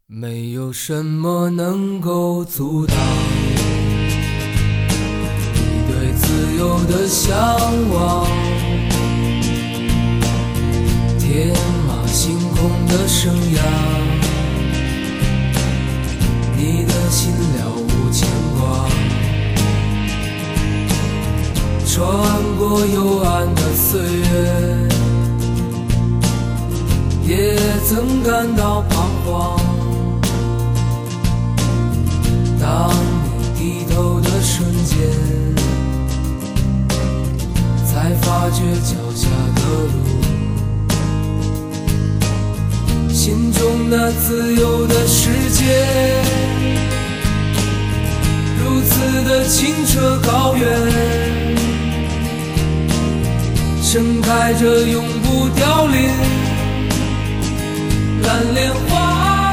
没有什么能够阻挡你对自由的向往，天马行空的生涯，你的心了无牵挂，穿过幽暗的岁月，也曾感到彷徨。当你低头的瞬间，才发觉脚下的路，心中那自由的世界，如此的清澈高远，盛开着永不凋零蓝莲花。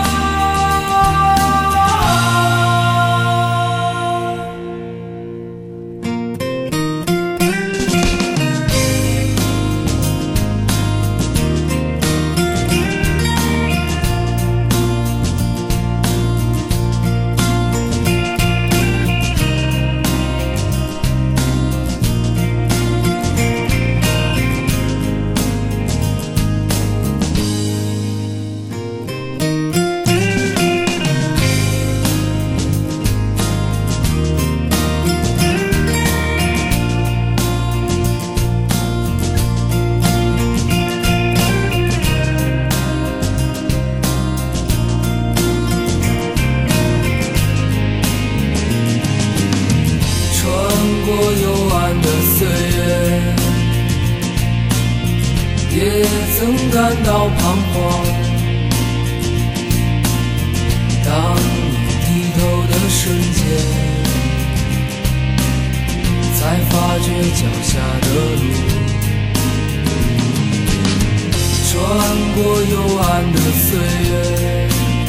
也曾感到彷徨，当你低头的瞬间，才发觉脚下的路，穿过幽暗的岁月，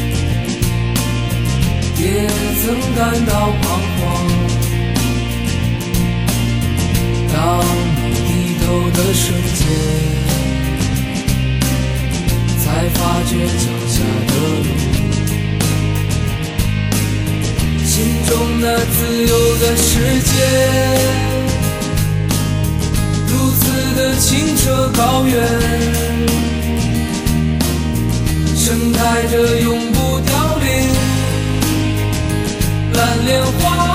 也曾感到彷徨，当你低头的瞬间，才发觉脚下的路，心中那自由的世界，如此的清澈高远，盛开着永不凋零蓝莲花。